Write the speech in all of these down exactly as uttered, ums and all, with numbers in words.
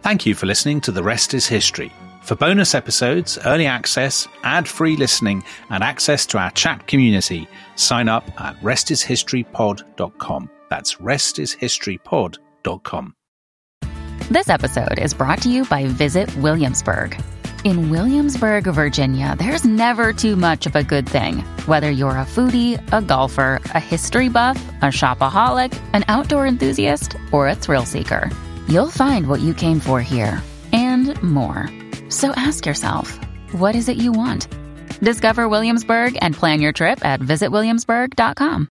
Thank you for listening to The Rest is History. For bonus episodes, early access, ad-free listening, and access to our chat community, sign up at rest is history pod dot com. That's rest is history pod dot com. This episode is brought to you by Visit Williamsburg. In Williamsburg, Virginia, there's never too much of a good thing. Whether you're a foodie, a golfer, a history buff, a shopaholic, an outdoor enthusiast, or a thrill seeker, you'll find what you came for here and more. So ask yourself, what is it you want? Discover Williamsburg and plan your trip at visit williamsburg dot com.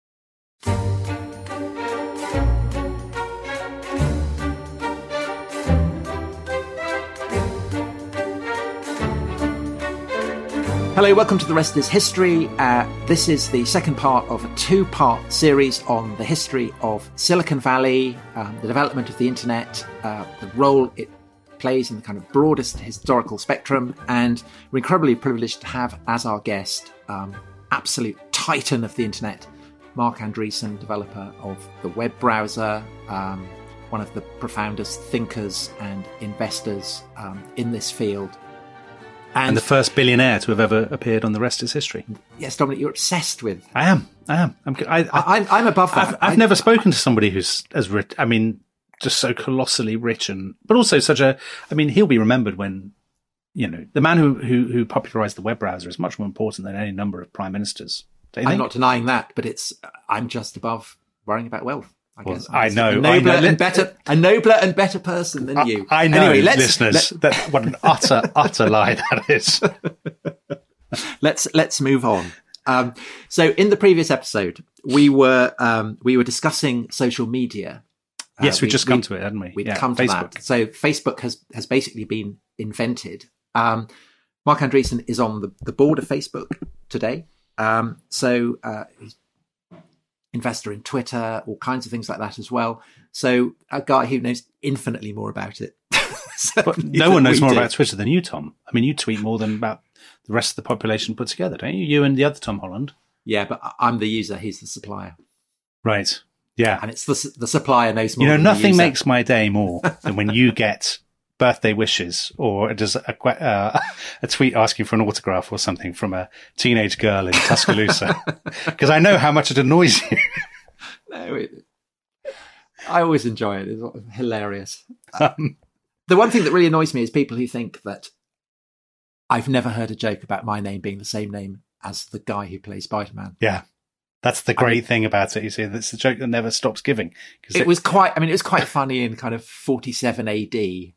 Hello, welcome to The Rest is History. Uh, this is the second part of a two-part series on the history of Silicon Valley, um, the development of the internet, uh, the role it plays in the kind of broadest historical spectrum, and we're incredibly privileged to have as our guest um, absolute titan of the internet, Marc Andreessen, developer of the web browser, um, one of the profoundest thinkers and investors um, in this field. And, and the first billionaire to have ever appeared on The Rest is History. Yes, Dominic, you're obsessed with. I am. I am. I'm. I, I, I'm, I'm above that. I've, I've I, never spoken to somebody who's as rich. I mean, just so colossally rich, and but also such a. I mean, he'll be remembered when, you know, the man who who, who popularized the web browser is much more important than any number of prime ministers. I'm think? not denying that, but it's. I'm just above worrying about wealth. I well, guess I know, a nobler I know. and better, a nobler and better person than I, you. I know, anyway, let's, listeners. Let, that what an utter, utter lie that is. let's let's move on. Um, so, in the previous episode, we were um, we were discussing social media. Uh, yes, we've we, just come we, to it, hadn't we? We'd yeah, come to Facebook. that. So, Facebook has has basically been invented. Um, Marc Andreessen is on the, the board of Facebook today. Um, so, uh, he's investor in Twitter, all kinds of things like that as well. So a guy who knows infinitely more about it. But no one knows more do. about Twitter than you, Tom. I mean, you tweet more than about the rest of the population put together, don't you? You and the other Tom Holland. Yeah, but I'm the user. He's the supplier. Right. Yeah. And it's the the supplier knows more. You know, than nothing the user. makes my day more than when you get birthday wishes or does a, uh, a tweet asking for an autograph or something from a teenage girl in Tuscaloosa, because I know how much it annoys you. No, it, I always enjoy it. It's hilarious. Um, the one thing that really annoys me is people who think that I've never heard a joke about my name being the same name as the guy who plays Spider-Man. Yeah. That's the great I mean, thing about it. You see, that's the joke that never stops giving. It, it was quite, I mean, it was quite funny in kind of forty-seven A D.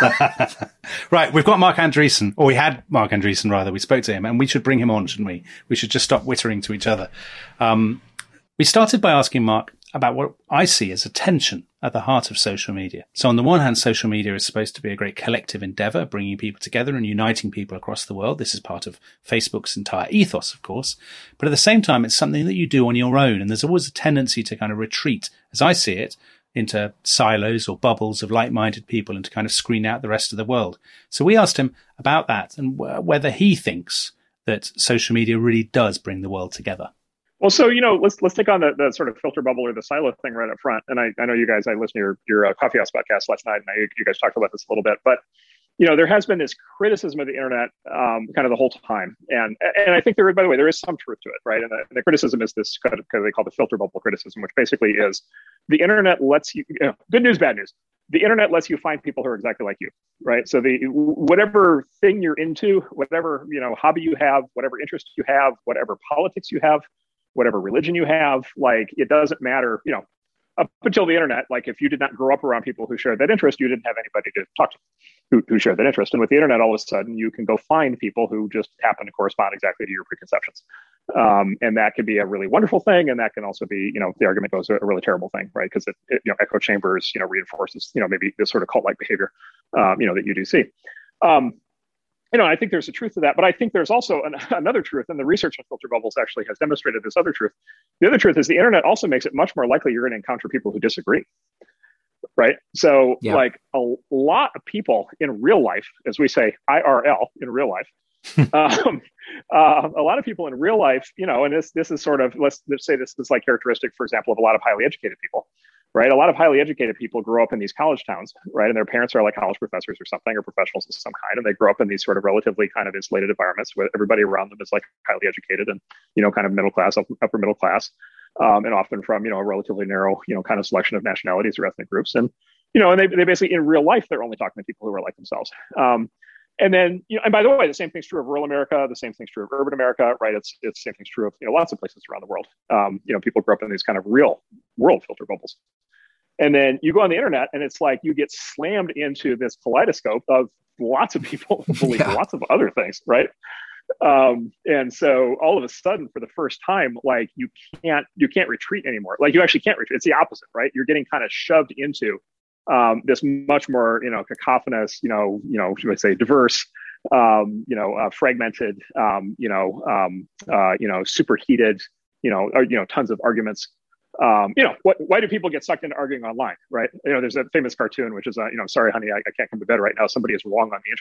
Right. We've got Marc Andreessen, or we had Marc Andreessen rather. We spoke to him and we should bring him on, shouldn't we? We should just stop wittering to each other. Um, we started by asking Marc about what I see as a tension at the heart of social media. So on the one hand, social media is supposed to be a great collective endeavor, bringing people together and uniting people across the world. This is part of Facebook's entire ethos, of course. But at the same time, it's something that you do on your own. And there's always a tendency to kind of retreat, as I see it, into silos or bubbles of like-minded people and to kind of screen out the rest of the world. So we asked him about that and w- whether he thinks that social media really does bring the world together. Well, so, you know, let's let's take on the, the sort of filter bubble or the silo thing right up front. And I, I know you guys, I listened to your, your uh, Coffee House podcast last night, and I, you guys talked about this a little bit. But, you know, there has been this criticism of the internet um, kind of the whole time. And and I think there, by the way, there is some truth to it, right? And the, and the criticism is this kind of, kind of they call the filter bubble criticism, which basically is the internet lets you, you know, good news, bad news. The internet lets you find people who are exactly like you, right? So the whatever thing you're into, whatever, you know, hobby you have, whatever interest you have, whatever politics you have, whatever religion you have, like, it doesn't matter, you know, up until the internet, like, if you did not grow up around people who shared that interest, you didn't have anybody to talk to who, who shared that interest. And with the internet, all of a sudden, you can go find people who just happen to correspond exactly to your preconceptions. Um, and that can be a really wonderful thing. And that can also be, you know, the argument goes, a really terrible thing, right? Because it, it, you know, echo chambers, you know, reinforces, you know, maybe this sort of cult-like behavior, um, you know, that you do see. Um, You know, I think there's a truth to that, but I think there's also an, another truth, and the research on filter bubbles actually has demonstrated this other truth. The other truth is the internet also makes it much more likely you're going to encounter people who disagree, right? So, yeah. like a lot of people in real life, as we say, I R L, in real life, um, uh, a lot of people in real life, you know, and this this is sort of, let's, let's say this is like characteristic, for example, of a lot of highly educated people. right? A lot of highly educated people grow up in these college towns, right? And their parents are like college professors or something, or professionals of some kind. And they grow up in these sort of relatively kind of insulated environments where everybody around them is like highly educated and, you know, kind of middle class, upper middle class, um, and often from, you know, a relatively narrow, you know, kind of selection of nationalities or ethnic groups. And, you know, and they, they basically in real life, they're only talking to people who are like themselves. Um, And then, you know, and by the way, the same thing's true of rural America. The same thing's true of urban America, right? It's it's the same thing's true of, you know, lots of places around the world. Um, you know, people grow up in these kind of real world filter bubbles. And then you go on the internet and it's like you get slammed into this kaleidoscope of lots of people who believe yeah. lots of other things, right? Um, and so all of a sudden, for the first time, like you can't you can't retreat anymore. Like you actually can't retreat. It's the opposite, right? You're getting kind of shoved into Um, this much more, you know, cacophonous, you know, you know, should I say, diverse, um, you know, uh, fragmented, um, you know, um, uh, you know, superheated, you know, or, you know, tons of arguments. Um, you know, what? Why do people get sucked into arguing online, right? You know, there's a famous cartoon which is, uh, you know, sorry, honey, I, I can't come to bed right now. Somebody is wrong on the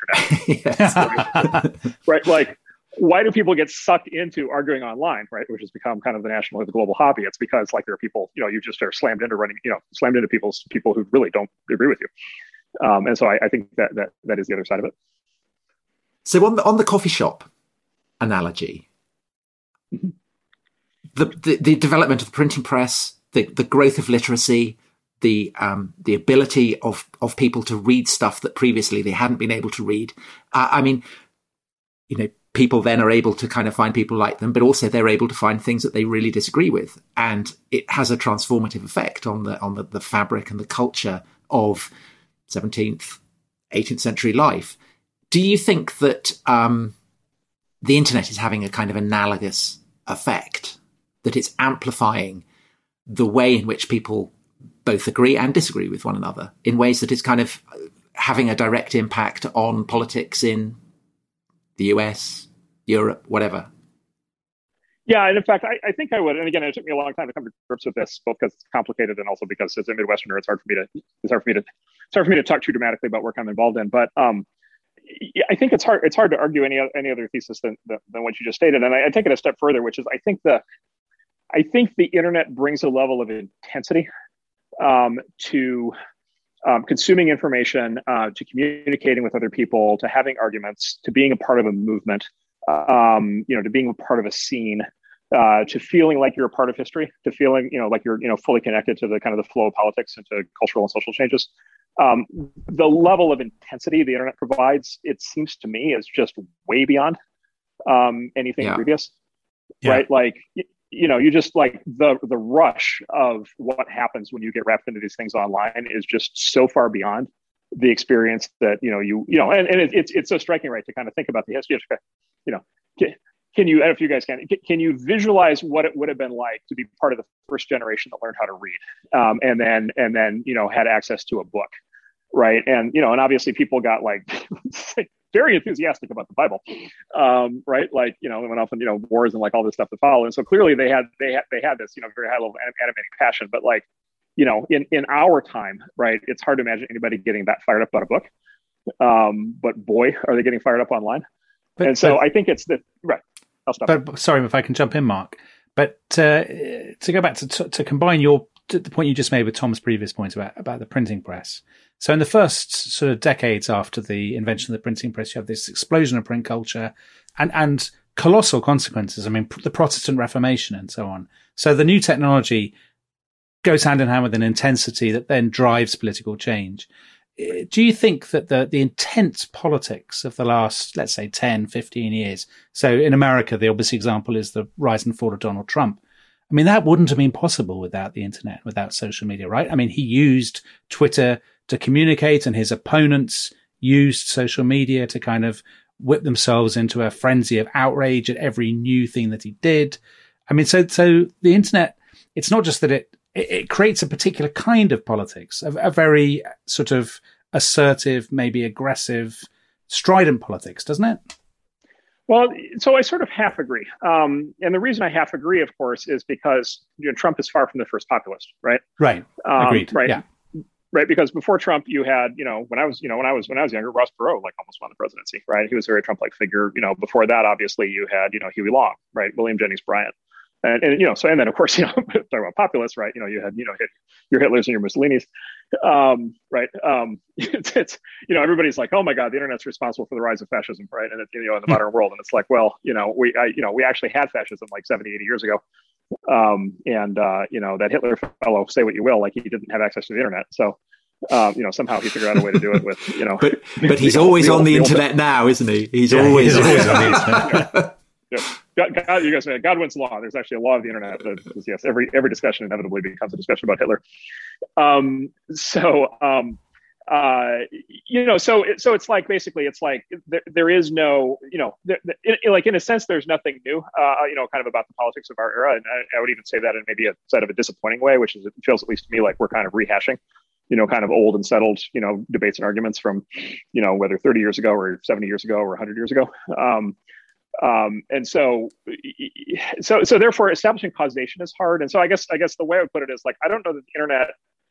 internet, right? Like, why do people get sucked into arguing online, right? Which has become kind of the national or the global hobby. It's because like there are people, you know, you just are slammed into running, you know, slammed into people's people who really don't agree with you. Um, and so I, I think that that that is the other side of it. So on the on the coffee shop analogy, mm-hmm. the, the the development of the printing press, the the growth of literacy, the um, the ability of of people to read stuff that previously they hadn't been able to read. Uh, I mean, you know. People then are able to kind of find people like them, but also they're able to find things that they really disagree with. And it has a transformative effect on the on the, the fabric and the culture of seventeenth, eighteenth century life. Do you think that um, the internet is having a kind of analogous effect, that it's amplifying the way in which people both agree and disagree with one another in ways that it's kind of having a direct impact on politics in the U S, Europe, whatever? Yeah, and in fact, I, I think I would. And again, it took me a long time to come to grips with this, both because it's complicated and also because as a Midwesterner, it's hard for me to it's hard for me to it's hard for me to talk too dramatically about work I'm involved in. But um, I think it's hard it's hard to argue any any other thesis than than, than what you just stated. And I, I take it a step further, which is I think the I think the internet brings a level of intensity um, to Um, consuming information, uh, to communicating with other people, to having arguments, to being a part of a movement, um, you know, to being a part of a scene, uh, to feeling like you're a part of history, to feeling, you know, like you're, you know, fully connected to the kind of the flow of politics and to cultural and social changes. Um, the level of intensity the internet provides, it seems to me, is just way beyond um, anything yeah. previous, yeah. right? Like, you know, you just like the the rush of what happens when you get wrapped into these things online is just so far beyond the experience that, you know, you, you know, and, and it, it's, it's so striking, right, to kind of think about the history of, you know, can, can you, I don't know if you guys can, can you visualize what it would have been like to be part of the first generation that learned how to read um, and then, and then, you know, had access to a book, right? And, you know, and obviously people got like very enthusiastic about the Bible, um, right? Like, you know, they went off on, you know, wars and like all this stuff to follow. And so clearly they had, they had, they had this, you know, very high level of animating passion, but like, you know, in, in our time, right, it's hard to imagine anybody getting that fired up about a book. Um, but boy, are they getting fired up online. But, and so but, I think it's the, right. I'll stop. But sorry if I can jump in, Mark, but uh, to go back to, to, to combine your, to the point you just made with Tom's previous point about, about the printing press. So in the first sort of decades after the invention of the printing press, you have this explosion of print culture and, and colossal consequences. I mean, the Protestant Reformation and so on. So the new technology goes hand in hand with an intensity that then drives political change. Do you think that the, the intense politics of the last, let's say, ten, fifteen years, so in America, the obvious example is the rise and fall of Donald Trump. I mean, that wouldn't have been possible without the internet, without social media, right? I mean, he used Twitter to communicate and his opponents used social media to kind of whip themselves into a frenzy of outrage at every new thing that he did. I mean, so, so the internet, it's not just that it, it, it creates a particular kind of politics, a, a very sort of assertive, maybe aggressive, strident politics, doesn't it? Well, so I sort of half agree. Um, and the reason I half agree, of course, is because you know, Trump is far from the first populist, right? Right. Um, Agreed. Right. Yeah. Right. Because before Trump, you had, you know, when I was, you know, when I was, when I was younger, Ross Perot, like almost won the presidency, right? He was a very Trump-like figure. You know, before that, obviously you had, you know, Huey Long, right? William Jennings Bryan. And, and you know, so and then of course, you know, talking about populists, right? You know, you had you know your Hitlers and your Mussolinis, um, right? Um, it's, it's you know everybody's like, oh my God, the internet's responsible for the rise of fascism, right? And it, you know, in the modern world, and it's like, well, you know, we I, you know we actually had fascism like seventy, eighty years ago, um, and uh, you know that Hitler fellow, say what you will, like he didn't have access to the internet, so. Um, you know, somehow he figured out a way to do it with, you know. But but he's always on the internet now, isn't he? He's yeah, always, he's always on the internet. yeah. Yeah. God, God, you guys say Godwin's law. There's actually a law of the internet that says, yes, every every discussion inevitably becomes a discussion about Hitler. Um, so, um, uh, you know, so it, so it's like basically it's like there, there is no, you know, there, in, like in a sense, there's nothing new, uh, you know, kind of about the politics of our era, and I, I would even say that in maybe a sort of a disappointing way, which is it feels at least to me like we're kind of rehashing. You know, kind of old and settled, you know, debates and arguments from, you know, whether thirty years ago or seventy years ago or one hundred years ago. Um, um, and so, so, so therefore establishing causation is hard. And so I guess, I guess the way I would put it is like, I don't know that the internet,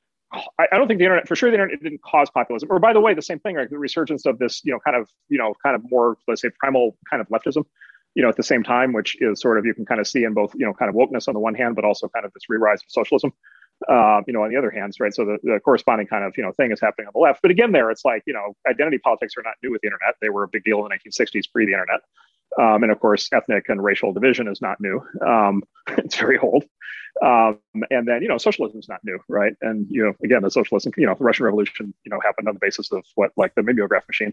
I, I don't think the internet, for sure the internet didn't cause populism. Or by the way, the same thing, right? The resurgence of this, you know, kind of, you know, kind of more, let's say primal kind of leftism, you know, at the same time, which is sort of, you can kind of see in both, you know, kind of wokeness on the one hand, but also kind of this re-rise of socialism. Uh, you know, on the other hand, right? So the, the corresponding kind of, you know, thing is happening on the left. But again, there, it's like, you know, identity politics are not new with the internet. They were a big deal in the nineteen sixties pre the internet. Um, and of course, ethnic and racial division is not new. Um, it's very old. Um, and then, you know, socialism is not new, right? And, you know, again, the socialism, you know, the Russian Revolution, you know, happened on the basis of what, like the mimeograph machine.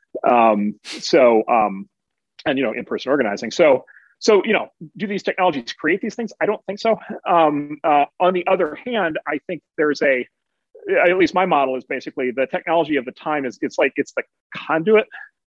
Um, so, um, and, you know, in-person organizing. So, So, you know, do these technologies create these things? I don't think so. Um, uh, on the other hand, I think there's a, at least my model is basically the technology of the time is, it's like, it's the conduit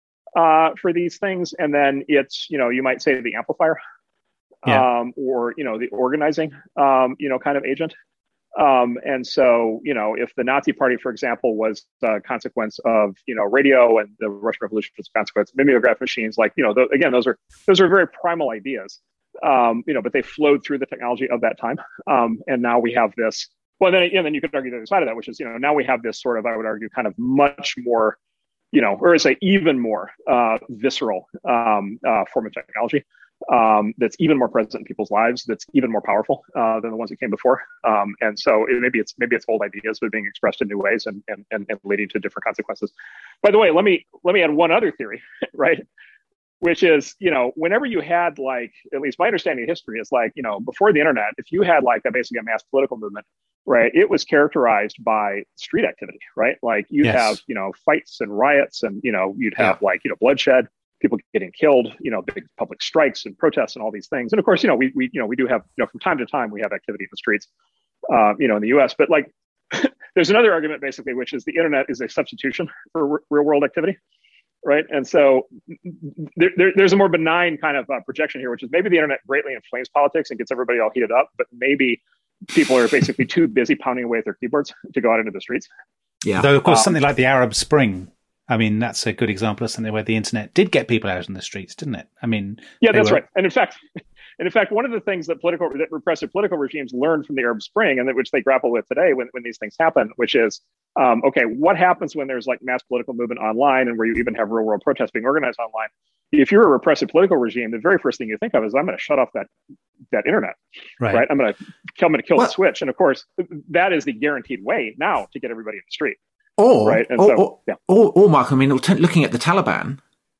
uh, for these things. And then it's, you know, you might say the amplifier yeah. um, or, you know, the organizing, um, you know, kind of agent. Um, and so, you know, if the Nazi Party, for example, was a consequence of, you know, radio, and the Russian Revolution was a consequence of mimeograph machines, like, you know, th- again, those are those are very primal ideas, um, you know, but they flowed through the technology of that time. Um, and now we have this, well, then, and then you could argue the other side of that, which is, you know, now we have this sort of, I would argue, kind of much more, you know, or say even more uh, visceral um, uh, form of technology. Um, that's even more present in people's lives, that's even more powerful uh, than the ones that came before. Um, and so it, maybe it's maybe it's old ideas, but being expressed in new ways and, and and and leading to different consequences. By the way, let me let me add one other theory, right? Which is, you know, whenever you had like, at least my understanding of history is like, you know, before the internet, if you had like a basically a mass political movement, right, it was characterized by street activity, right? Like you'd yes. have, you know, fights and riots, and, you know, you'd have yeah. like, you know, bloodshed, people getting killed, you know, big public strikes and protests and all these things. And of course, you know, we, we, you know, we do have, you know, from time to time, we have activity in the streets, uh, you know, in the U S, but like, there's another argument basically, which is the internet is a substitution for r- real world activity, right? And so there, there, there's a more benign kind of uh, projection here, which is maybe the internet greatly inflames politics and gets everybody all heated up, but maybe people are basically too busy pounding away at their keyboards to go out into the streets. Yeah. Though, of course, um, something like the Arab Spring, I mean, that's a good example of something where the internet did get people out in the streets, didn't it? I mean, yeah, that's were... right. And in fact, and in fact, one of the things that political, that repressive political regimes learned from the Arab Spring, and that which they grapple with today when, when these things happen, which is, um, okay, what happens when there's like mass political movement online, and where you even have real world protests being organized online? If you're a repressive political regime, the very first thing you think of is, I'm going to shut off that that internet, right? right? I'm going to I'm going to kill well, the switch, and of course, that is the guaranteed way now to get everybody in the street. Or, right? And or, so, or, yeah. or, or, Mark, I mean, looking at the Taliban,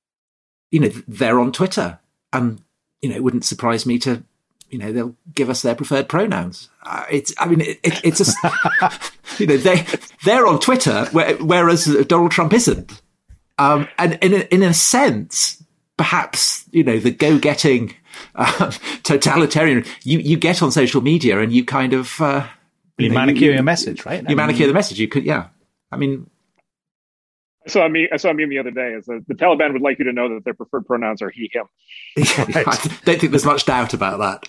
you know, they're on Twitter, and, you know, it wouldn't surprise me to, you know, they'll give us their preferred pronouns. Uh, it's, I mean, it, it, it's just, you know, they, they're on Twitter, whereas Donald Trump isn't. Um, and in a, in a sense, perhaps, you know, the go-getting uh, totalitarian, you, you get on social media and you kind of... Uh, you, you know, manicure you, your message, right? You I mean, manicure the message. You could, yeah. I mean... I saw a meme, I saw a meme the other day. Is that the Taliban would like you to know that their preferred pronouns are he, him. Right. I don't think there's much doubt about that.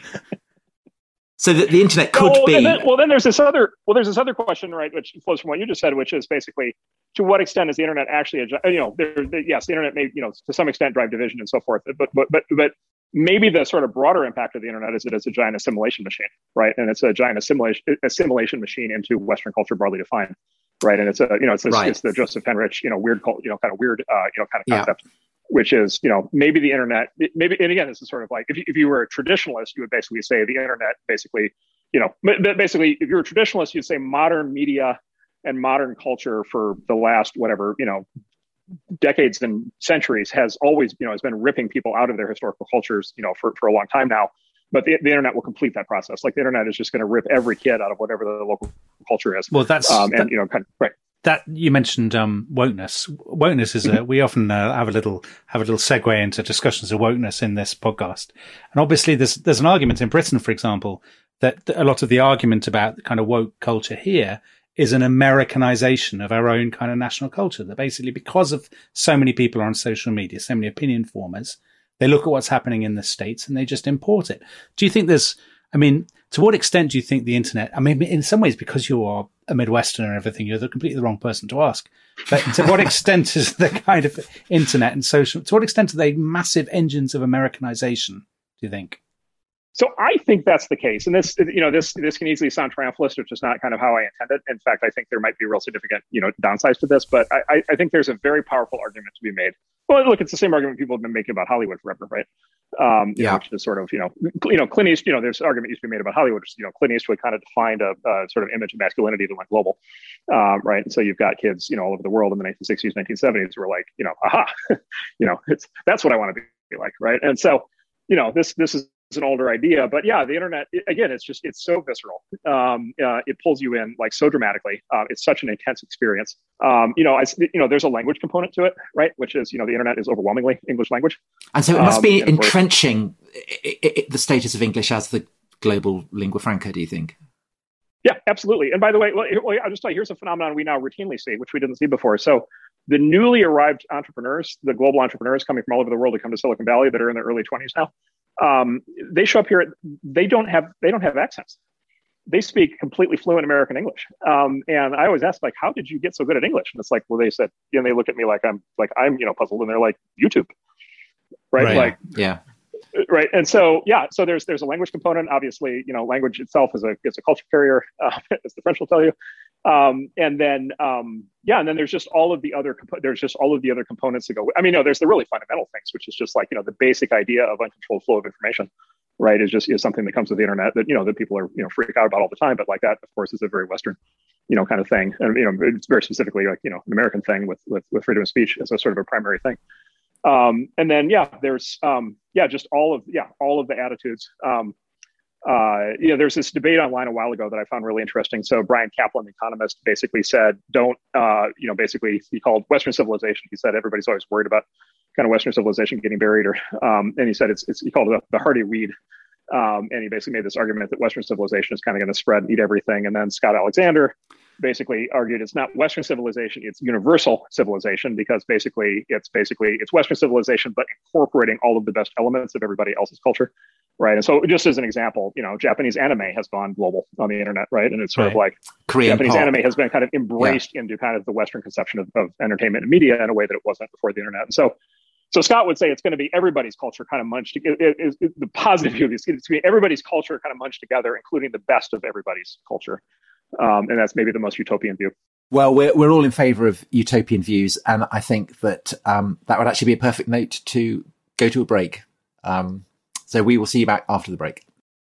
So that the internet could well, be... Then, well, then there's this other well, there's this other question, right, which flows from what you just said, which is basically, to what extent is the internet actually, a, you know, there, there, yes, the internet may, you know, to some extent drive division and so forth, but but but but maybe the sort of broader impact of the internet is that it's a giant assimilation machine, right? And it's a giant assimilation assimilation machine into Western culture, broadly defined, right? And it's a, you know, it's a, right. it's the Joseph Henrich, you know, weird, you know, kind of weird, uh, you know, kind of concept. which is, you know, maybe the internet, maybe, and again, this is sort of like, if you, if you were a traditionalist, you would basically say the internet basically, you know, basically, if you're a traditionalist, you'd say modern media and modern culture for the last, whatever, you know, decades and centuries has always, you know, has been ripping people out of their historical cultures, you know, for, for a long time now. But the, the internet will complete that process. Like the internet is just going to rip every kid out of whatever the local culture is. Well, that's, um, and, that, you know, kind of, right. That you mentioned um, wokeness. Wokeness is a, we often uh, have a little have a little segue into discussions of wokeness in this podcast. And obviously, there's there's an argument in Britain, for example, that a lot of the argument about the kind of woke culture here is an Americanization of our own kind of national culture. That basically, because of so many people are on social media, so many opinion formers, they look at what's happening in the States and they just import it. Do you think there's? I mean, to what extent do you think the internet, I mean, in some ways, because you are a Midwesterner and everything, you're the completely the wrong person to ask. But to what extent is the kind of internet and social, to what extent are they massive engines of Americanization, do you think? So I think that's the case. And this, you know, this, this can easily sound triumphalist, which is not kind of how I intended. In fact, I think there might be real significant, you know, downsides to this, but I, I think there's a very powerful argument to be made. Well, look, it's the same argument people have been making about Hollywood forever, right? Um, you yeah. know, which is sort of, you know, you know, Clint Eastwood, you know, there's an argument used to be made about Hollywood, which is, you know, Clint Eastwood kind of defined a, a sort of image of masculinity that went global, um, right? And so you've got kids, you know, all over the world in the nineteen sixties, nineteen seventies who were like, you know, aha, you know, it's, that's what I want to be like, right? And so, you know, this, this is, It's an older idea, but yeah, the internet, again, it's just, it's so visceral. Um, uh, it pulls you in like so dramatically. Uh, it's such an intense experience. Um, you know, I, you know, there's a language component to it, right? Which is, you know, the internet is overwhelmingly English language. And so it must um, be and entrenching it, it, the status of English as the global lingua franca, do you think? Yeah, absolutely. And by the way, well, I'll just tell you, here's a phenomenon we now routinely see, which we didn't see before. So the newly arrived entrepreneurs, the global entrepreneurs coming from all over the world to come to Silicon Valley that are in their early twenties now, um, they show up here. They don't have they don't have accents. They speak completely fluent American English. Um, and I always ask, like, how did you get so good at English? And it's like, well, they said, and they look at me like I'm like I'm you know puzzled, and they're like, YouTube, right? right. Like, yeah. Right. And so, yeah, so there's there's a language component. Obviously, you know, language itself is a is a culture carrier, uh, as the French will tell you. Um, and then, um, yeah, and then there's just all of the other comp- there's just all of the other components to go. I mean, no, there's the really fundamental things, which is just like, you know, the basic idea of uncontrolled flow of information, right? Is just is something that comes with the internet that, you know, that people are, you know, freak out about all the time. But like that, of course, is a very Western, you know, kind of thing. And, you know, it's very specifically like, you know, an American thing with with, with freedom of speech as a sort of a primary thing. Um, and then, yeah, there's, um, yeah, just all of, yeah, all of the attitudes. Um, uh, you know, there's this debate online a while ago that I found really interesting. So Brian Kaplan, the economist, basically said, don't, uh, you know, basically he called Western civilization. He said, everybody's always worried about kind of Western civilization getting buried, or, um, and he said, it's, it's, he called it the hardy weed. Um, and he basically made this argument that Western civilization is kind of going to spread and eat everything. And then Scott Alexander basically argued it's not Western civilization, it's universal civilization, because basically it's basically it's Western civilization, but incorporating all of the best elements of everybody else's culture, right? And so just as an example, you know, Japanese anime has gone global on the internet, right? And it's sort right. of like Korean Japanese pop. Anime has been kind of embraced yeah. into kind of the Western conception of, of entertainment and media in a way that it wasn't before the internet. And so So Scott would say it's going to be everybody's culture kind of munched. It, it, it, it, the positive view is it's going to be everybody's culture kind of munched together, including the best of everybody's culture. Um, and that's maybe the most utopian view. Well, we're we're all in favour of utopian views, and I think that um, that would actually be a perfect note to go to a break. Um, so we will see you back after the break.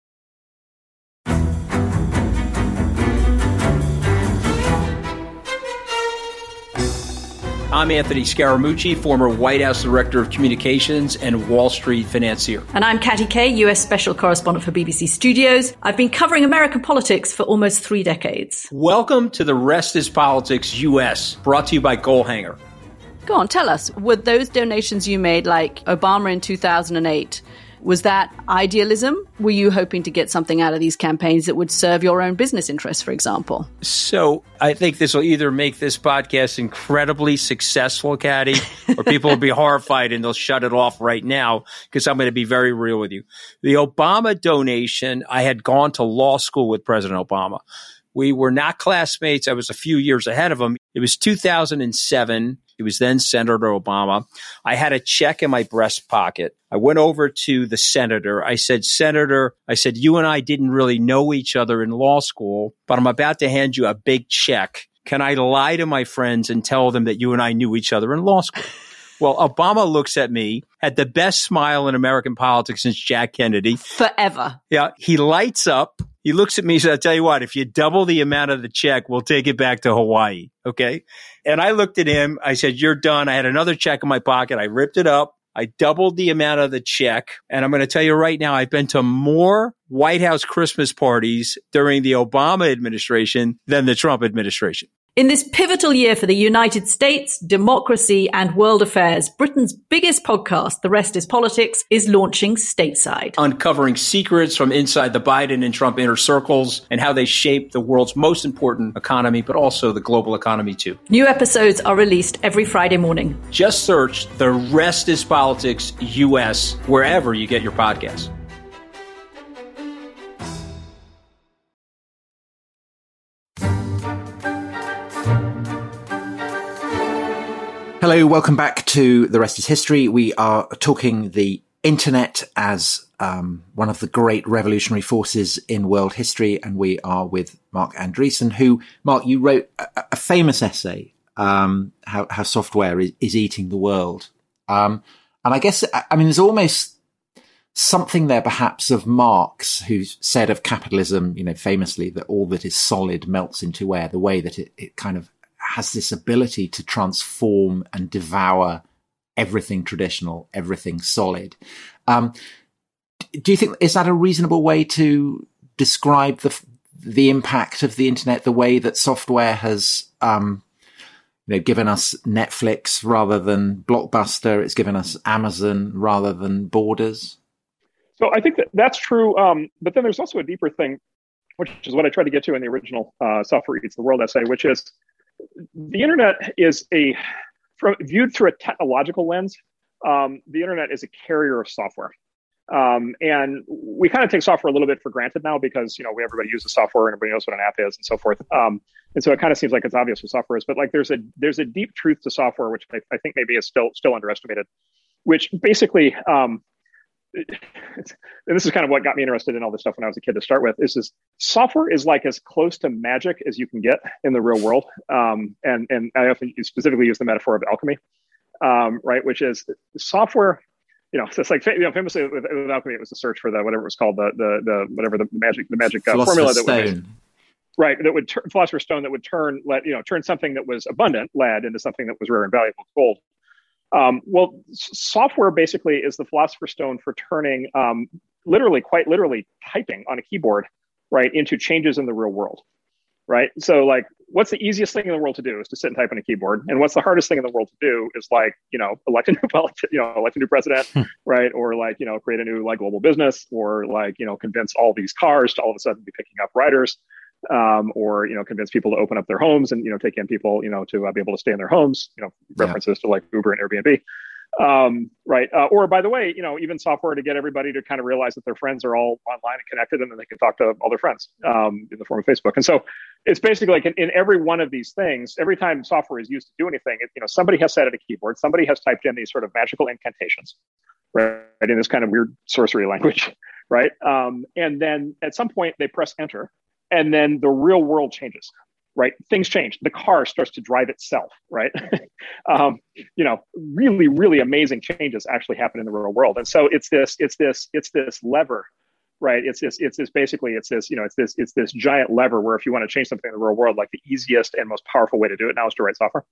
I'm Anthony Scaramucci, former White House Director of Communications and Wall Street financier. And I'm Katty Kay, U S Special Correspondent for B B C Studios. I've been covering American politics for almost three decades. Welcome to The Rest is Politics U S, brought to you by Goalhanger. Go on, tell us, were those donations you made, like Obama in two thousand eight, was that idealism? Were you hoping to get something out of these campaigns that would serve your own business interests, for example? So I think this will either make this podcast incredibly successful, Katty, or people will be horrified and they'll shut it off right now, because I'm going to be very real with you. The Obama donation, I had gone to law school with President Obama. We were not classmates. I was a few years ahead of him. It was two thousand seven. It was then Senator Obama. I had a check in my breast pocket. I went over to the senator. I said, Senator, I said, you and I didn't really know each other in law school, but I'm about to hand you a big check. Can I lie to my friends and tell them that you and I knew each other in law school? Well, Obama looks at me, had the best smile in American politics since Jack Kennedy. Forever. Yeah, he lights up. He looks at me and says, I'll tell you what, if you double the amount of the check, we'll take it back to Hawaii. Okay. And I looked at him. I said, you're done. I had another check in my pocket. I ripped it up. I doubled the amount of the check. And I'm going to tell you right now, I've been to more White House Christmas parties during the Obama administration than the Trump administration. In this pivotal year for the United States, democracy, and world affairs, Britain's biggest podcast, The Rest is Politics, is launching stateside. Uncovering secrets from inside the Biden and Trump inner circles and how they shape the world's most important economy, but also the global economy too. New episodes are released every Friday morning. Just search The Rest is Politics U S wherever you get your podcasts. Hello, welcome back to The Rest is History. We are talking the internet as um, one of the great revolutionary forces in world history, and we are with Marc Andreessen, who, Marc, you wrote a, a famous essay, um, how, how software is, is eating the world. Um, and I guess, I mean, there's almost something there perhaps of Marx, who said of capitalism, you know, famously, that all that is solid melts into air, the way that it, it kind of has this ability to transform and devour everything traditional, everything solid. Um, do you think, is that a reasonable way to describe the the impact of the internet, the way that software has um, you know, given us Netflix rather than Blockbuster, it's given us Amazon rather than Borders? So I think that that's true. Um, but then there's also a deeper thing, which is what I tried to get to in the original uh, Software Eats the World essay, which is the internet is a, from, viewed through a technological lens, um, the internet is a carrier of software. Um, and we kind of take software a little bit for granted now because, you know, we, everybody uses software and everybody knows what an app is and so forth. Um, and so it kind of seems like it's obvious what software is, but like there's a, there's a deep truth to software, which I, I think maybe is still, still underestimated, which basically, um, It's, and this is kind of what got me interested in all this stuff when I was a kid to start with, is this software is like as close to magic as you can get in the real world. Um, and, and I often specifically use the metaphor of alchemy, um, right? Which is software, you know, so it's like, you know, famously with, with alchemy, it was the search for the, whatever it was called, the, the, the, whatever the magic, the magic uh, formula that would, Stone. right. That would, tur- Philosopher's Stone that would turn, let, you know, turn something that was abundant, lead, into something that was rare and valuable, gold. Um, well, s- software basically is the Philosopher's Stone for turning, um, literally, quite literally, typing on a keyboard, right, into changes in the real world, right? So, like, what's the easiest thing in the world to do is to sit and type on a keyboard, and what's the hardest thing in the world to do is, like, you know, elect a new, politi- you know, elect a new president, right, or like, you know, create a new like global business, or like, you know, convince all these cars to all of a sudden be picking up riders. Um, or, you know, convince people to open up their homes and, you know, take in people, you know, to uh, be able to stay in their homes, you know, references yeah. to like Uber and Airbnb. Um, right. Uh, or by the way, you know, even software to get everybody to kind of realize that their friends are all online and connected and then they can talk to all their friends um, in the form of Facebook. And so it's basically like in, in every one of these things, every time software is used to do anything, it, you know, somebody has sat at a keyboard, somebody has typed in these sort of magical incantations, right, in this kind of weird sorcery language, right? Um, and then at some point they press enter. And then the real world changes, right? Things change. The car starts to drive itself, right? um, you know, really, really amazing changes actually happen in the real world. And so it's this, it's this, it's this lever, right? It's this, it's this basically, it's this, you know, it's this, it's this giant lever where if you want to change something in the real world, like the easiest and most powerful way to do it now is to write software.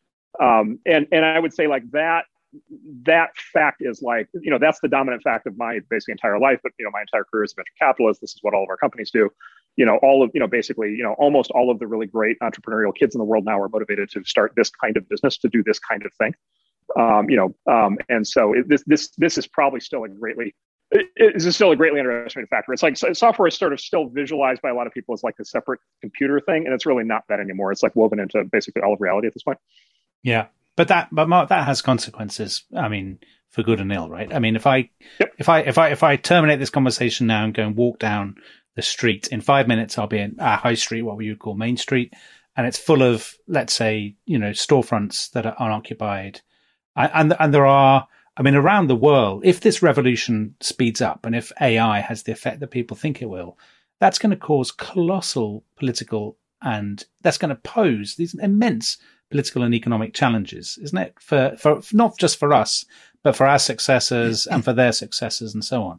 Um, and and I would say like that. That fact is like, you know, that's the dominant fact of my basically entire life, but, you know, my entire career as a venture capitalist, this is what all of our companies do. You know, all of, you know, basically, you know, almost all of the really great entrepreneurial kids in the world now are motivated to start this kind of business, to do this kind of thing. Um, you know, um, and so it, this, this, this is probably still a greatly, it, it is still a greatly underestimated factor. It's like so, software is sort of still visualized by a lot of people as like a separate computer thing. And it's really not that anymore. It's like woven into basically all of reality at this point. Yeah. But that, but Mark, that has consequences. I mean, for good and ill, right? I mean, if I, yep. if I, if I, if I terminate this conversation now and go and walk down the street in five minutes, I'll be in uh, High Street, what we would call Main Street, and it's full of, let's say, you know, storefronts that are unoccupied, and and, and there are, I mean, around the world, if this revolution speeds up and if A I has the effect that people think it will, that's going to cause colossal political, and that's going to pose these immense political and economic challenges, isn't it? For, for not just for us, but for our successors and for their successors and so on.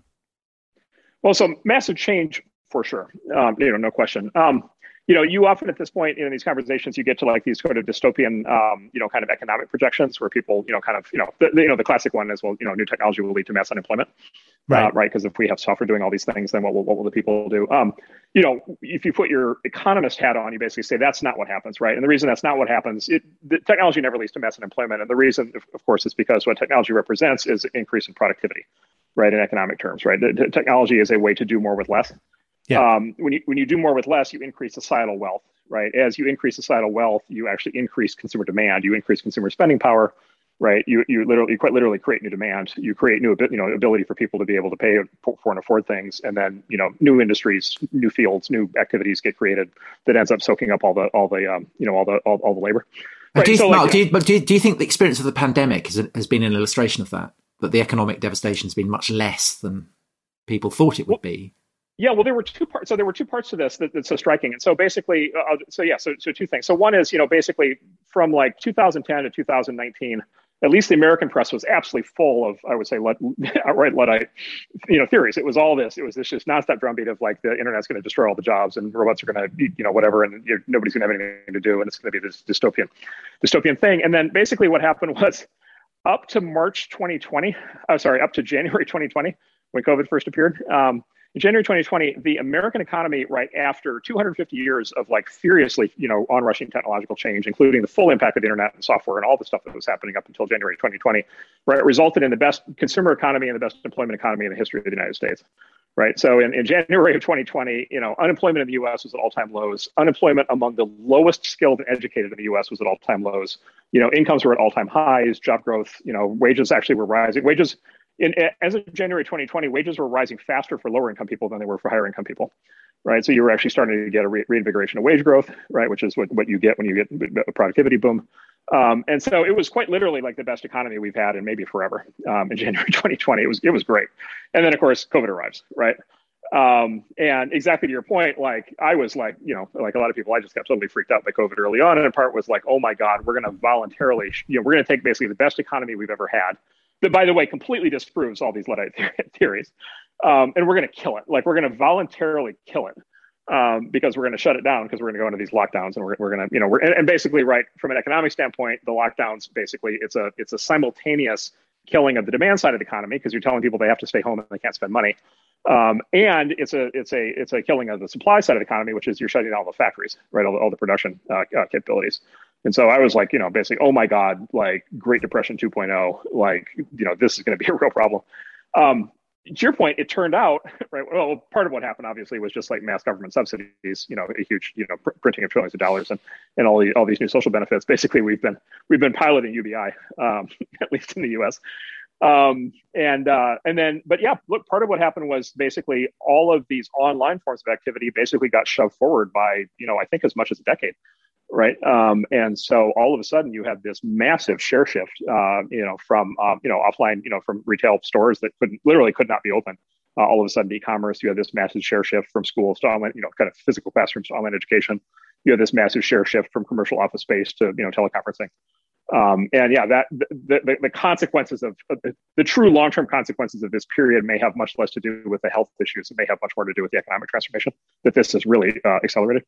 Well, so massive change for sure. Um, you know, no question. Um, you know, you often at this point in these conversations, you get to like these sort of dystopian, um, you know, kind of economic projections where people, you know, kind of, you know, the, the, you know, the classic one is, well, you know, new technology will lead to mass unemployment, right? Uh, right. Because if we have software doing all these things, then what will, what will the people do? Um, you know, if you put your economist hat on, you basically say that's not what happens, right? And the reason that's not what happens, it, the technology never leads to mass unemployment. And the reason, of course, is because what technology represents is an increase in productivity, right? In economic terms, right? The, the technology is a way to do more with less. Yeah. Um, when you when you do more with less, you increase societal wealth, right? As you increase societal wealth, you actually increase consumer demand. You increase consumer spending power, right? You you literally you quite literally create new demand. You create new you know ability for people to be able to pay for and afford things, and then you know new industries, new fields, new activities get created that ends up soaking up all the all the um, you know all the all, all the labor. Right? Do you, so, Mark, like, do you, but do you, do you think the experience of the pandemic has, has been an illustration of that? That the economic devastation has been much less than people thought it would be? Yeah, well, there were two parts. So there were two parts to this that, that's so striking. And so basically, uh, so yeah, so so two things. So one is, you know, basically from like two thousand ten to two thousand nineteen, at least the American press was absolutely full of, I would say, Lud- outright Luddite, you know, theories. It was all this. It was this just nonstop drumbeat of like the internet's going to destroy all the jobs and robots are going to, you know, whatever, and you're, nobody's going to have anything to do, and it's going to be this dystopian, dystopian thing. And then basically what happened was, up to March twenty twenty, oh, sorry, up to January twenty twenty, when COVID first appeared. Um, in January twenty twenty, the American economy, right after two hundred fifty years of like furiously, you know, onrushing technological change, including the full impact of the internet and software and all the stuff that was happening up until January twenty twenty, right, resulted in the best consumer economy and the best employment economy in the history of the United States. Right. So in, in January of twenty twenty, you know, unemployment in the U S was at all-time lows. Unemployment among the lowest skilled and educated in the U S was at all-time lows. You know, incomes were at all-time highs. Job growth, you know, wages actually were rising. Wages in as of January twenty twenty, wages were rising faster for lower income people than they were for higher income people. Right. So you were actually starting to get a re- reinvigoration of wage growth, right, which is what, what you get when you get a productivity boom. Um, and so it was quite literally like the best economy we've had in maybe forever. Um, in January twenty twenty, it was it was great. And then of course COVID arrives, right? Um, and exactly to your point, like I was like, you know, like a lot of people, I just got totally freaked out by COVID early on. And in part was like, oh my God, we're going to voluntarily, you know, we're going to take basically the best economy we've ever had. That, by the way, completely disproves all these Luddite theories. Um, and we're going to kill it. Like we're going to voluntarily kill it. Um, because we're going to shut it down because we're going to go into these lockdowns and we're, we're going to, you know, we're, and, and basically, right, from an economic standpoint, the lockdowns, basically, it's a it's a simultaneous killing of the demand side of the economy because you're telling people they have to stay home and they can't spend money. Um, and it's a it's a it's a killing of the supply side of the economy, which is you're shutting down all the factories, right, all the, all the production uh, uh, capabilities. And so I was like, you know, basically, oh my God, like Great Depression two point oh, like, you know, this is going to be a real problem. Um, To your point, it turned out, right, well, part of what happened, obviously, was just like mass government subsidies, you know, a huge, you know, pr- printing of trillions of dollars and, and all, the, all these new social benefits. Basically, we've been we've been piloting U B I, um, at least in the U S. Um, and uh, and then, but yeah, look, part of what happened was basically all of these online forms of activity basically got shoved forward by, you know, I think as much as a decade. Right. Um, and so all of a sudden you have this massive share shift, uh, you know, from, um, you know, offline, you know, from retail stores that couldn't literally could not be open. Uh, all of a sudden, e-commerce, you have this massive share shift from schools to online, you know, kind of physical classrooms to online education. You have this massive share shift from commercial office space to, you know, teleconferencing. Um, and yeah, that the, the, the consequences of uh, the true long-term consequences of this period may have much less to do with the health issues. It may have much more to do with the economic transformation that this has really uh, accelerated.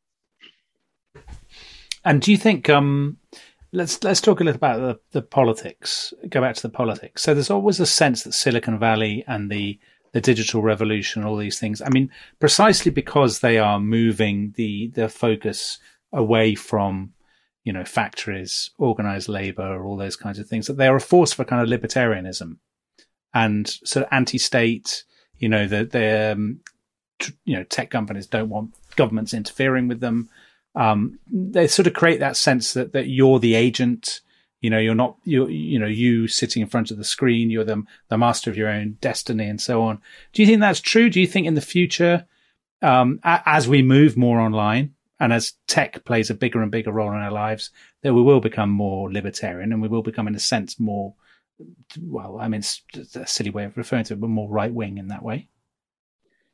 And do you think, um, let's let's talk a little about the, the politics, go back to the politics. So there's always a sense that Silicon Valley and the, the digital revolution, all these things, I mean, precisely because they are moving the, the focus away from, you know, factories, organized labor, all those kinds of things, that they are a force for kind of libertarianism and sort of anti-state, you know, that the, um, t- you know, tech companies don't want governments interfering with them. Um, they sort of create that sense that, that you're the agent, you know, you're not, you you know, you sitting in front of the screen, you're the, the master of your own destiny and so on. Do you think that's true? Do you think in the future, um, a, as we move more online and as tech plays a bigger and bigger role in our lives, that we will become more libertarian and we will become, in a sense, more, well, I mean, it's a silly way of referring to it, but more right wing in that way?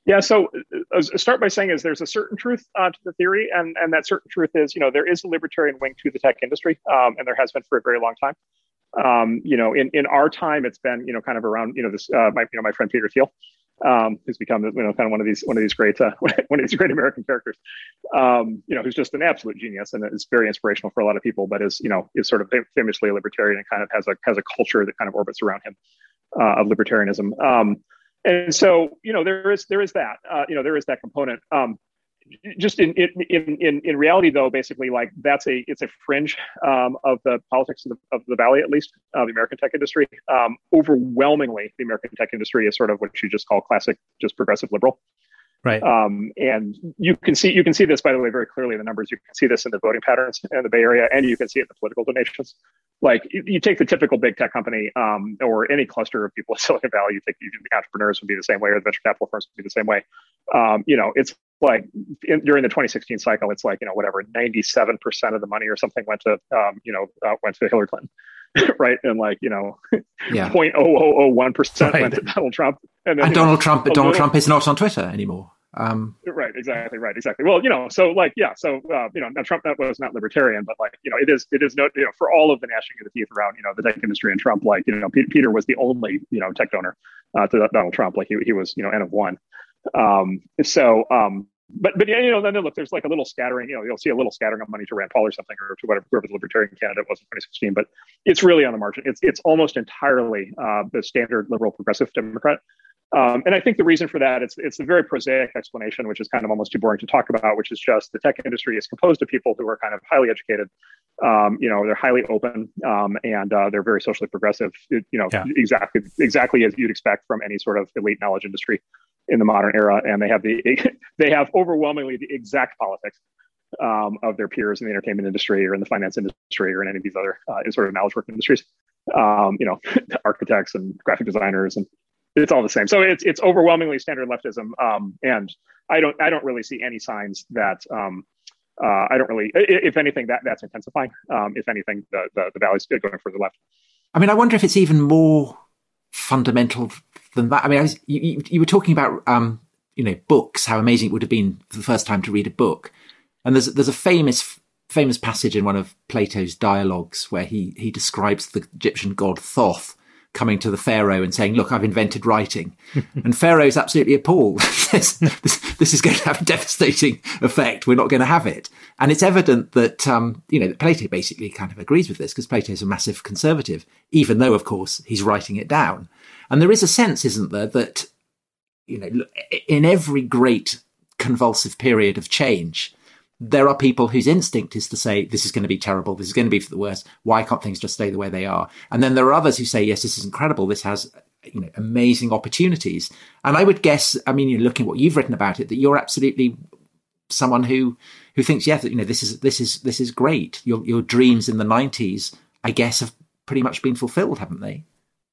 Yeah, so uh, start by saying is there's a certain truth uh, to the theory, and and that certain truth is, you know, there is a libertarian wing to the tech industry, um, and there has been for a very long time. Um, you know, in, in our time, it's been, you know, kind of around, you know, this uh, my you know my friend Peter Thiel, um, who's become, you know, kind of one of these one of these great uh, one of these great American characters, um, you know, who's just an absolute genius and is very inspirational for a lot of people, but is, you know, is sort of famously a libertarian and kind of has a has a culture that kind of orbits around him uh, of libertarianism. Um, And so, you know, there is there is that, uh, you know, there is that component. Um, just in, in in in reality, though, basically, like that's a it's a fringe um, of the politics of the, of the Valley, at least uh, the American tech industry. Um, overwhelmingly, the American tech industry is sort of what you just call classic, just progressive liberal. Right. Um, and you can see you can see this, by the way, very clearly in the numbers. You can see this in the voting patterns in the Bay Area, and you can see it in the political donations. Like you, you take the typical big tech company um, or any cluster of people in Silicon Valley. You think you, the entrepreneurs would be the same way, or the venture capital firms would be the same way. Um, you know, it's like in, during the twenty sixteen cycle, it's like, you know, whatever, ninety-seven percent of the money or something went to um, you know uh, went to Hillary Clinton. Right. And like, you know, yeah. zero point zero zero zero one percent went to Donald Trump. And, then, and Donald know, Trump, Donald little, Trump is not on Twitter anymore. Um, right. Exactly. Right. Exactly. Well, you know, so like, yeah. So, uh, you know, now Trump was not libertarian, but like, you know, it is, it is no, you know, for all of the gnashing of the teeth around, you know, the tech industry and Trump, like, you know, P- Peter was the only, you know, tech donor uh, to Donald Trump. Like he, he was, you know, N of one. Um, so, um, But, but yeah, you know, then look, there's like a little scattering, you know, you'll see a little scattering of money to Rand Paul or something, or to whatever, whoever the libertarian candidate was in twenty sixteen, but it's really on the margin. It's, it's almost entirely uh, the standard liberal progressive Democrat. Um, and I think the reason for that, it's, it's a very prosaic explanation, which is kind of almost too boring to talk about, which is just the tech industry is composed of people who are kind of highly educated. Um, you know, they're highly open um, and uh, they're very socially progressive, you know, yeah. exactly, exactly as you'd expect from any sort of elite knowledge industry in the modern era. And they have the, they have overwhelmingly the exact politics um, of their peers in the entertainment industry or in the finance industry or in any of these other uh, sort of knowledge work industries, um, you know, architects and graphic designers, and it's all the same. So it's, it's overwhelmingly standard leftism. Um, and I don't, I don't really see any signs that, um, uh, I don't really, if anything, that that's intensifying. Um, if anything, the, the, the Valley's going further left. I mean, I wonder if it's even more fundamental than that. I mean, I was, you, you were talking about, um, you know, books, how amazing it would have been for the first time to read a book. And there's, there's a famous, famous passage in one of Plato's dialogues where he, he describes the Egyptian god Thoth coming to the Pharaoh and saying, look, I've invented writing. And Pharaoh's absolutely appalled. this, this, this is going to have a devastating effect. We're not going to have it. And it's evident that, um, you know, that Plato basically kind of agrees with this, because Plato's a massive conservative, even though, of course, he's writing it down. And there is a sense, isn't there, that, you know, in every great convulsive period of change, there are people whose instinct is to say, this is going to be terrible. This is going to be for the worst. Why can't things just stay the way they are? And then there are others who say, yes, this is incredible. This has, you know, amazing opportunities. And I would guess, I mean, you're looking at what you've written about it, that you're absolutely someone who, who thinks, yeah, that, you know, this is, this is, this is great. Your, your dreams in the nineties, I guess, have pretty much been fulfilled, haven't they?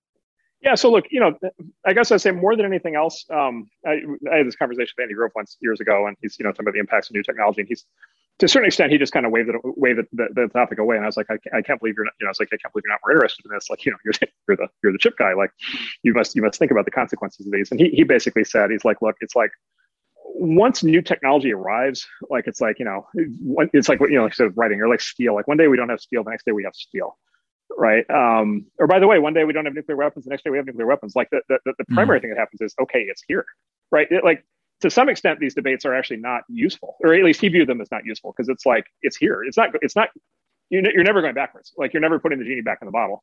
Yeah. So look, you know, I guess I'd say more than anything else, um, I, I had this conversation with Andy Grove once years ago, and he's, you know, talking about the impacts of new technology, and he's, to a certain extent, he just kind of waved it, waved the, the, the topic away. And I was like, I, I can't believe you're not, you know, I was like, I can't believe you're not more interested in this. Like, you know, you're, you're the, you're the chip guy. Like, you must, you must think about the consequences of these. And he, he basically said, he's like, look, it's like, once new technology arrives, like, it's like, you know, it's like, you know, like sort of writing, or like steel, like one day we don't have steel, the next day we have steel. Right. Um, or by the way, one day we don't have nuclear weapons, the next day we have nuclear weapons. Like the, the, the primary mm. thing that happens is, okay, it's here. Right. It, like, to some extent, these debates are actually not useful, or at least he viewed them as not useful, because it's like, it's here. It's not, it's not, you're, you're never going backwards. Like, you're never putting the genie back in the bottle.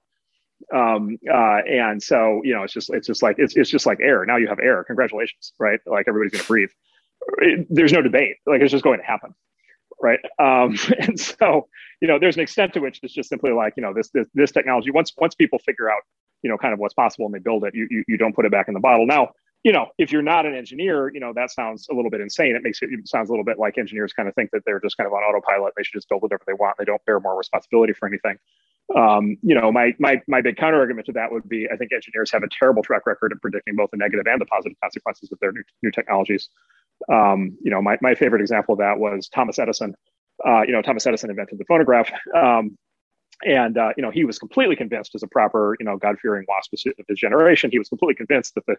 Um, uh, and so, you know, it's just, it's just like, it's, it's just like air. Now you have air. Congratulations. Right. Like, everybody's going to breathe. It, there's no debate. Like, it's just going to happen. Right. Um, and so, you know, there's an extent to which it's just simply like, you know, this, this, this technology, once, once people figure out, you know, kind of what's possible and they build it, you, you, you don't put it back in the bottle. Now, you know, if you're not an engineer, you know, that sounds a little bit insane. It makes it, it sounds a little bit like engineers kind of think that they're just kind of on autopilot. They should just build whatever they want. They don't bear more responsibility for anything. Um, you know, my, my, my big counter argument to that would be, I think engineers have a terrible track record of predicting both the negative and the positive consequences of their new, new technologies. Um, you know, my, my favorite example of that was Thomas Edison. Uh, you know, Thomas Edison invented the phonograph. Um, and, uh, you know, he was completely convinced, as a proper, you know, God-fearing wasp of his generation, he was completely convinced that the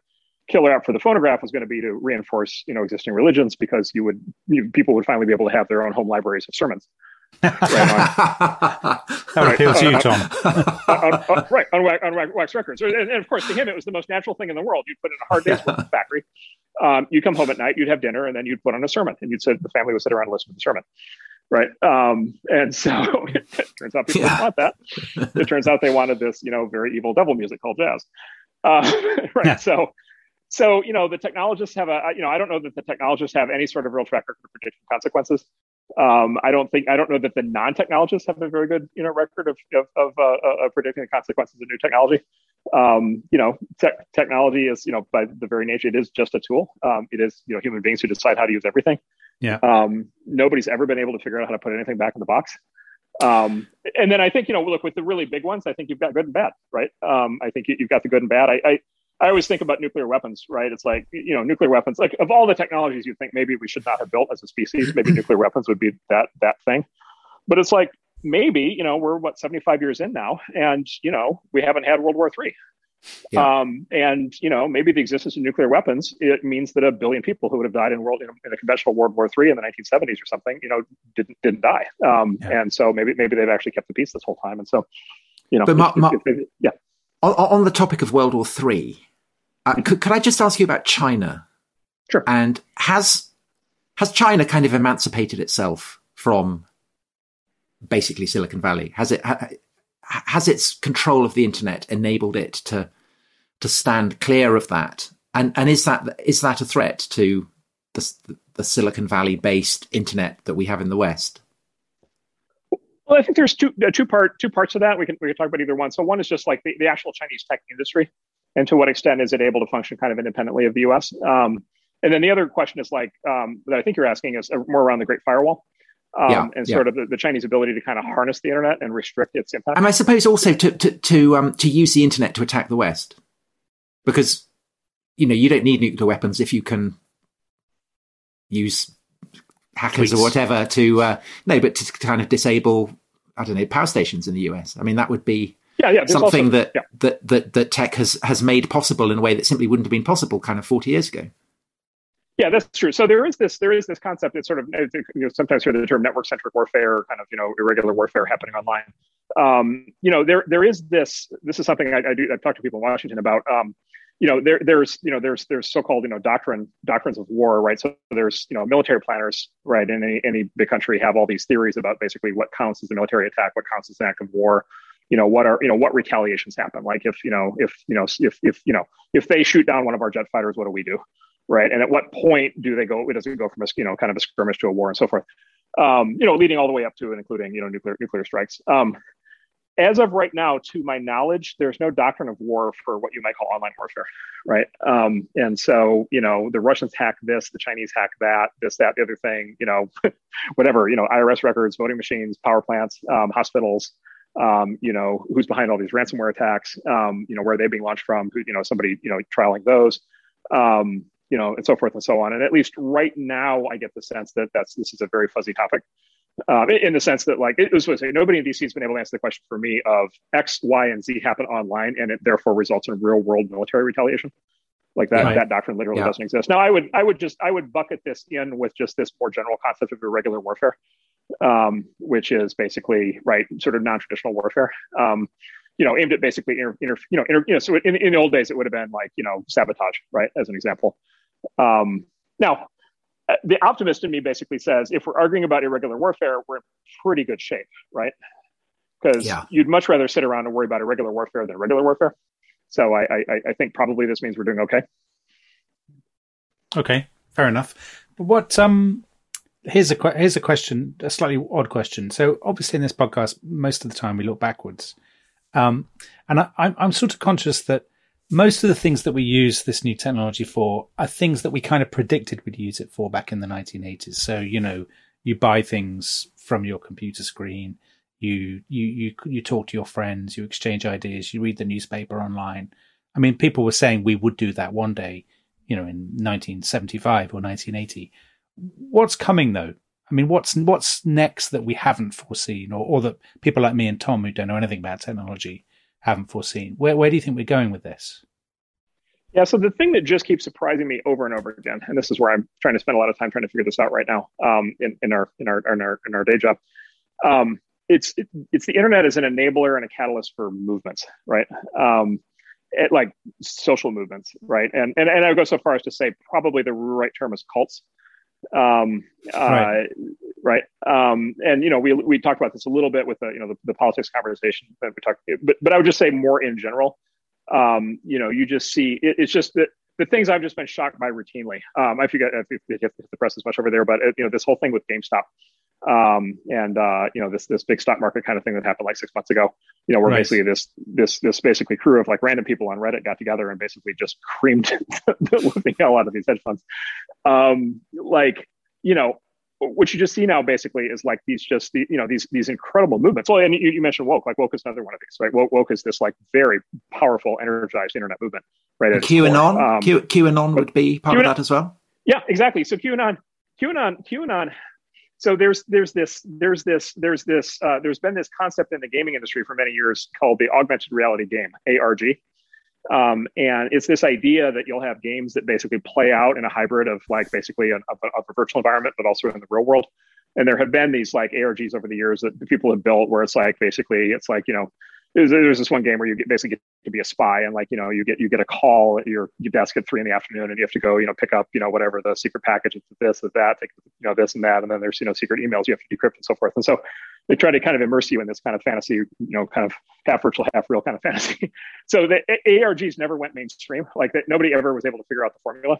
killer app for the phonograph was going to be to reinforce, you know, existing religions, because you would you, people would finally be able to have their own home libraries of sermons. Right, on, that would appeal to you, Tom. on, on, on, right, on, on, on wax records. And, and of course, to him, it was the most natural thing in the world. You'd put in a hard day's work in the factory. Um, you'd come home at night, you'd have dinner, and then you'd put on a sermon, and you'd sit, the family would sit around and listen to the sermon. Right. Um, and so it turns out people yeah. didn't want that. It turns out they wanted this, you know, very evil devil music called jazz. Uh, right. Yeah. So, so, you know, the technologists have a, you know, I don't know that the technologists have any sort of real track record of predicting consequences. Um, I don't think, I don't know that the non-technologists have a very good, you know, record of, of, of, uh, of predicting the consequences of new technology. Um, you know, te- technology is, you know, by the very nature, it is just a tool. Um, it is, you know, human beings who decide how to use everything. Yeah. Um, nobody's ever been able to figure out how to put anything back in the box. Um, and then I think, you know, look, with the really big ones, I think you've got good and bad, right? Um, I think you, you've got the good and bad. I, I, I always think about nuclear weapons, right? It's like, you know, nuclear weapons, like of all the technologies you think maybe we should not have built as a species, maybe nuclear weapons would be that, that thing. But it's like, maybe, you know, we're what, seventy-five years in now, and, you know, we haven't had World War Three. Yeah. Um, and, you know, maybe the existence of nuclear weapons, it means that a billion people who would have died in world in a, in a conventional World War Three in the nineteen seventies or something, you know, didn't didn't die. Um, yeah. And so maybe maybe they've actually kept the peace this whole time. And so, you know, but Mark, Mark, yeah. On, on the topic of World War Three, uh, mm-hmm. could, could I just ask you about China? Sure. And has has China kind of emancipated itself from basically Silicon Valley? Has it ha, has its control of the internet enabled it to to stand clear of that? And and is that is that a threat to the, the Silicon Valley based internet that we have in the West? Well, I think there's two uh, two part two parts of that. We can we can talk about either one. So one is just like the, the actual Chinese tech industry, and to what extent is it able to function kind of independently of the U S? Um, and then the other question is like um, that I think you're asking is more around the Great Firewall. Um, yeah, and yeah. sort of the, the Chinese ability to kind of harness the internet and restrict its impact. And I suppose also to to to um to use the internet to attack the West, because you know you don't need nuclear weapons if you can use hackers Tweets. or whatever to uh, no, but to kind of disable I don't know power stations in the U S. I mean that would be yeah, yeah, something also, that, yeah. that that that tech has has made possible in a way that simply wouldn't have been possible kind of forty years ago. Yeah, that's true. So there is this there is this concept that sort of, you know, sometimes hear the term network centric warfare, kind of, you know, irregular warfare happening online. Um, you know, there there is this this is something I, I do I've talked to people in Washington about. Um, you know, there there's you know there's there's so-called you know doctrine doctrines of war, right? So there's you know military planners, right? In any any big country have all these theories about basically what counts as a military attack, what counts as an act of war. You know, what are you know what retaliations happen? Like if you know if you know if if you know if they shoot down one of our jet fighters, what do we do? Right. And at what point do they go, does it go from a, you know, kind of a skirmish to a war and so forth, um, you know, leading all the way up to and including, you know, nuclear, nuclear strikes. Um, as of right now, to my knowledge, there's no doctrine of war for what you might call online warfare. Right. Um, and so, you know, the Russians hack this, the Chinese hack that, this, that, the other thing, you know, whatever, you know, I R S records, voting machines, power plants, um, hospitals, um, you know, who's behind all these ransomware attacks, um, you know, where are they being launched from, who, you know, somebody, you know, trialing those. Um, you know, and so forth and so on. And at least right now, I get the sense that that's this is a very fuzzy topic, um, in the sense that, like, it was supposed to say nobody in D C has been able to answer the question for me of X, Y, and Z happen online, and it therefore results in real world military retaliation. Like that, right. that doctrine literally yeah. doesn't exist. Now, I would, I would just, I would bucket this in with just this more general concept of irregular warfare, um, which is basically right, sort of non-traditional warfare. Um, you know, aimed at basically, inter, inter, you know, inter, you know, so in, in the old days, it would have been like, you know, sabotage, right, as an example. Um, now, the optimist in me basically says, if we're arguing about irregular warfare, we're in pretty good shape, right? Because yeah. you'd much rather sit around and worry about irregular warfare than regular warfare. So I, I, I think probably this means we're doing okay. Okay, fair enough. But what? Um, here's a here's a question, a slightly odd question. So obviously in this podcast, most of the time we look backwards, um, and I, I'm I'm sort of conscious that most of the things that we use this new technology for are things that we kind of predicted we'd use it for back in the nineteen eighties. So, you know, you buy things from your computer screen, you, you, you, you talk to your friends, you exchange ideas, you read the newspaper online. I mean, people were saying we would do that one day, you know, in nineteen seventy-five or nineteen eighty. What's coming though? I mean, what's, what's next that we haven't foreseen, or, or that people like me and Tom, who don't know anything about technology, haven't foreseen? Where where do you think we're going with this? Yeah, so the thing that just keeps surprising me over and over again, and this is where I'm trying to spend a lot of time trying to figure this out right now, um, in, in our in our in our in our day job, um, it's it, it's the internet as an enabler and a catalyst for movements, right? Um, it, like social movements, right? And and and I would go so far as to say probably the right term is cults, um, right? Uh, right. Um, and you know, we we talked about this a little bit with the you know the, the politics conversation that we talked, but but I would just say more in general. Um, you know, you just see it, it's just that the things I've just been shocked by routinely. Um, I forget if you hit the press as much over there, but it, you know, this whole thing with GameStop, um, and uh, you know, this this big stock market kind of thing that happened like six months ago. You know, where right. basically this this this basically crew of like random people on Reddit got together and basically just creamed the living hell out of these hedge funds. Um, like, you know. What you just see now basically is like these just the, you know these these incredible movements. Well, and you, you mentioned woke, like woke is another one of these, right? Woke, woke is this like very powerful, energized internet movement, right? QAnon, um, Q, QAnon would be part QAnon, of that as well. Yeah, exactly. So QAnon, QAnon, QAnon. So there's there's this there's this there's this uh, there's been this concept in the gaming industry for many years called the augmented reality game, A R G. Um, and it's this idea that you'll have games that basically play out in a hybrid of like basically an, of, a, of a virtual environment, but also in the real world. And there have been these like A R Gs over the years that people have built where it's like, basically it's like, you know, there's, there's this one game where you get basically get to be a spy and like, you know, you get, you get a call at your, your desk at three in the afternoon and you have to go, you know, pick up, you know, whatever the secret package is, this, is that, take, you know, this and that. And then there's, you know, secret emails you have to decrypt and so forth. And so they try to kind of immerse you in this kind of fantasy, you know, kind of half virtual, half real kind of fantasy. So the A R Gs never went mainstream. Like that, nobody ever was able to figure out the formula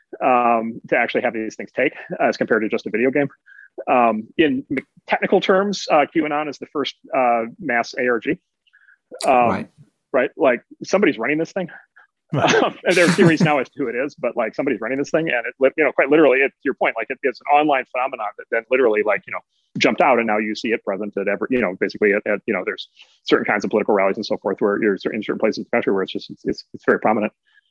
um, to actually have these things take as compared to just a video game. Um, in technical terms, uh, QAnon is the first uh, mass A R G. Um, right. Right. Like somebody's running this thing. Right. Um, and there are theories now as to who it is, but like somebody's running this thing, and it, you know, quite literally, it, to your point, like it, it's an online phenomenon that then literally, like, you know, jumped out, and now you see it present at every, you know, basically at, at you know, there's certain kinds of political rallies and so forth where you're in certain places in the country where it's just it's it's, it's very prominent.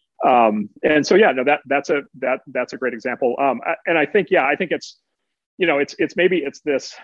Um, and so yeah, no, that that's a that that's a great example. Um, and I think yeah, I think it's you know, it's it's maybe it's this.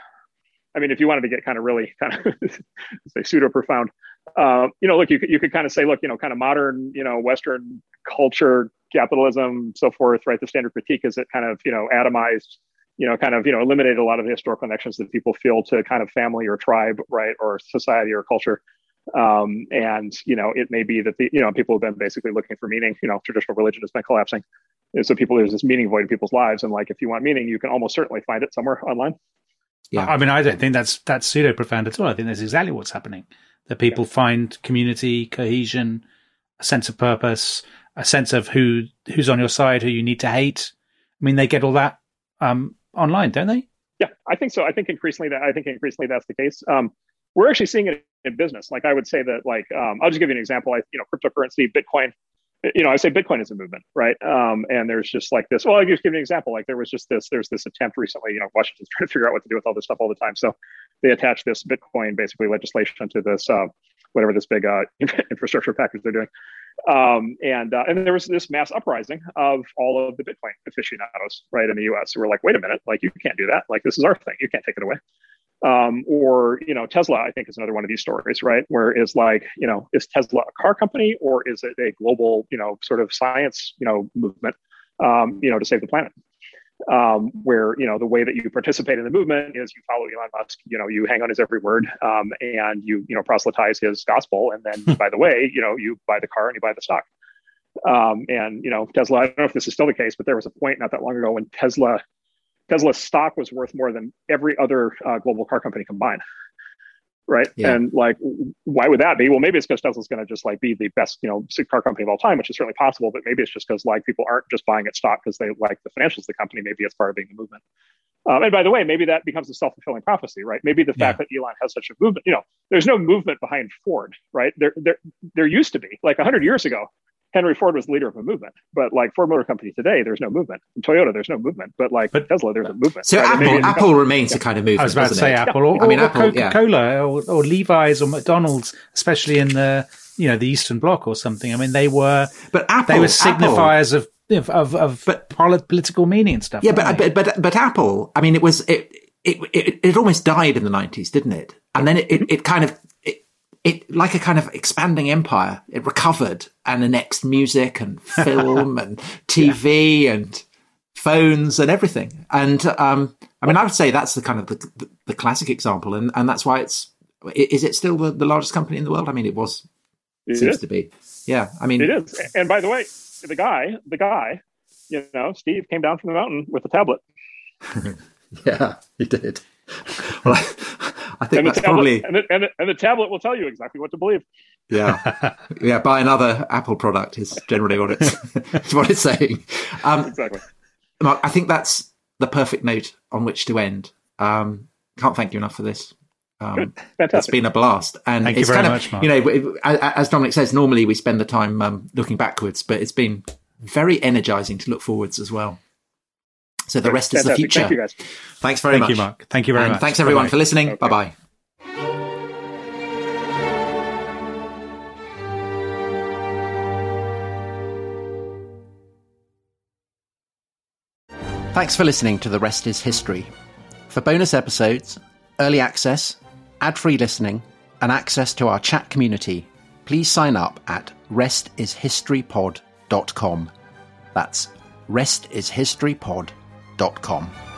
I mean, if you wanted to get kind of really kind of say pseudo profound, uh, you know, look, you could you could kind of say, look, you know, kind of modern, you know, Western culture, capitalism, so forth, right? The standard critique is it kind of, you know, atomized, you know, kind of, you know, eliminated a lot of the historical connections that people feel to kind of family or tribe, right, or society or culture. Um, and, you know, it may be that the, you know, people have been basically looking for meaning, you know, traditional religion has been collapsing. And so people, there's this meaning void in people's lives. And like, if you want meaning, you can almost certainly find it somewhere online. Yeah. I mean, I don't think that's, that's pseudo profound at all. I think that's exactly what's happening, that people yeah. find community, cohesion, a sense of purpose, a sense of who, who's on your side, who you need to hate. I mean, they get all that, um, online, don't they? Yeah, I think so. I think increasingly that, I think increasingly that's the case. Um, we're actually seeing it in business. Like I would say that, like, um, I'll just give you an example. I, you know, cryptocurrency, Bitcoin, you know, I say Bitcoin is a movement, right? Um, and there's just like this, well, I'll just give you an example. Like there was just this, there's this attempt recently, you know, Washington's trying to figure out what to do with all this stuff all the time. So they attached this Bitcoin, basically legislation to this, uh, whatever this big uh, infrastructure package they're doing. Um, and uh, and there was this mass uprising of all of the Bitcoin aficionados, right, in the U S. So we're like, wait a minute, like you can't do that. Like this is our thing. You can't take it away. Um, or, you know, Tesla, I think is another one of these stories, right? Where it's like, you know, is Tesla a car company or is it a global, you know, sort of science, you know, movement, um, you know, to save the planet? Um, where, you know, the way that you participate in the movement is you follow Elon Musk, you know, you hang on his every word, um, and you, you know, proselytize his gospel. And then by the way, you know, you buy the car and you buy the stock. Um, and, you know, Tesla, I don't know if this is still the case, but there was a point not that long ago when Tesla, Tesla stock was worth more than every other uh, global car company combined. Right. Yeah. And like, why would that be? Well, maybe it's because Tesla's going to just like be the best, you know, car company of all time, which is certainly possible. But maybe it's just because like people aren't just buying its stock because they like the financials of the company. Maybe it's part of being the movement. Um, and by the way, maybe that becomes a self-fulfilling prophecy, right? Maybe the fact yeah. that Elon has such a movement, you know, there's no movement behind Ford, right? There, there, there used to be like a hundred years ago. Henry Ford was the leader of a movement, but like Ford Motor Company today, there's no movement. In Toyota, there's no movement, but like but, Tesla, there's a movement. So right? Apple, Apple remains yeah. a kind of movement. I was about to say it? Apple, or, I mean, or Apple, Coca-Cola, yeah. or, or Levi's, or McDonald's, especially in the you know the Eastern Bloc or something. I mean, they were, but Apple, they were signifiers Apple, of of of but, political meaning and stuff. Yeah, but, but but but Apple, I mean, it was it it it, it almost died in the nineties, didn't it? And then it it, it kind of. it, like a kind of expanding empire, it recovered and annexed music and film and T V yeah. and phones and everything. And um, I mean, I would say that's the kind of the, the, the classic example. And, and that's why it's, is it still the, the largest company in the world? I mean, it was, it seems is. to be. Yeah. I mean, it is. And by the way, the guy, the guy, you know, Steve came down from the mountain with a tablet. Yeah, he did. Well, I, I think and that's tablet, probably... And the, and, the, and the tablet will tell you exactly what to believe. Yeah. Yeah, buy another Apple product is generally what it's, it's, what it's saying. Um, exactly. Mark, I think that's the perfect note on which to end. Um, can't thank you enough for this. Um, Good. Fantastic. It's been a blast. And thank it's you very kind much, of, Mark. you know, as Dominic says, normally we spend the time um, looking backwards, but it's been very energizing to look forwards as well. So the rest Fantastic. is the future. Thank you, guys. Thanks very Thank much. Thank you, Mark. Thank you very and much. Thanks, everyone, Bye-bye. for listening. Okay. Bye-bye. Thanks for listening to The Rest is History. For bonus episodes, early access, ad-free listening, and access to our chat community, please sign up at rest is history pod dot com. That's rest is history pod dot com.